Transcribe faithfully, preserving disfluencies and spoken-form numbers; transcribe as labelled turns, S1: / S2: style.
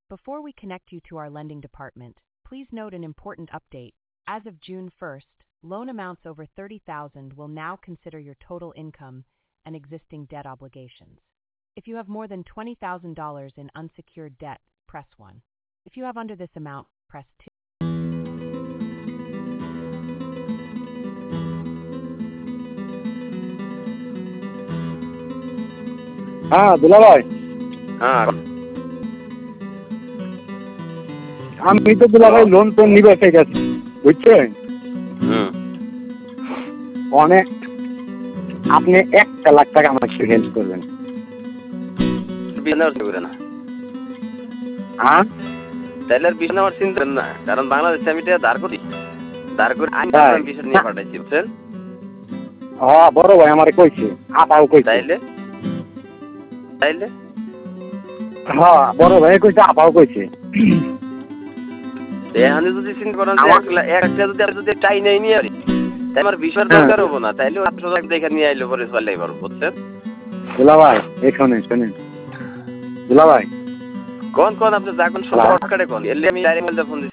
S1: Before we connect you to our lending department, please note an important update. As of June first, loan amounts over thirty thousand dollars will now consider your total income and existing debt obligations. If you have more than twenty thousand dollars in unsecured debt, press one. If you have under this amount, press two.
S2: হ্যাঁ দুলা ভাই,
S3: হ্যাঁ
S2: আমি তো দুলা ভাই loan তো নিবে ঠিক আছে, বুঝছেন?
S3: হুম
S2: অনেক আপনি একটা লাখ টাকা আমাকে একটু হেল্প করবেন।
S3: বিজনেস করে না
S2: হ্যাঁ
S3: তাহলে বিজনেস আমার চিন্তা না, কারণ বাংলাদেশে আমি এটা দাঁড় করি দাঁড় করে আমি বিষয় নিয়ে পাঠাইছি, বুঝছেন?
S2: হ্যাঁ বড় ভাই আমারে কইছে, আপাও কইছে।
S3: তাইলে তাইলে
S2: হ্যাঁ বড় ভাই কইছে, আপাও কইছে।
S3: এখানে যদি চিন্তা করেন যে এক একটা যদি আমি যদি টাই নেই নিয়ে আসি, তাই আমার বিষয়ের দরকার হবো না, তাইলে আটশো লাখ দেখে নিয়ে আইলে পরে চলে পারবো, বুঝছেন?
S2: দুলা ভাই এখানে শোনেন দুলা ভাই,
S3: কোন কোন আপনি যা কোন শর্টকাটে কোন এলে আমি ডাইরেক্ট ফোন দিচ্ছি।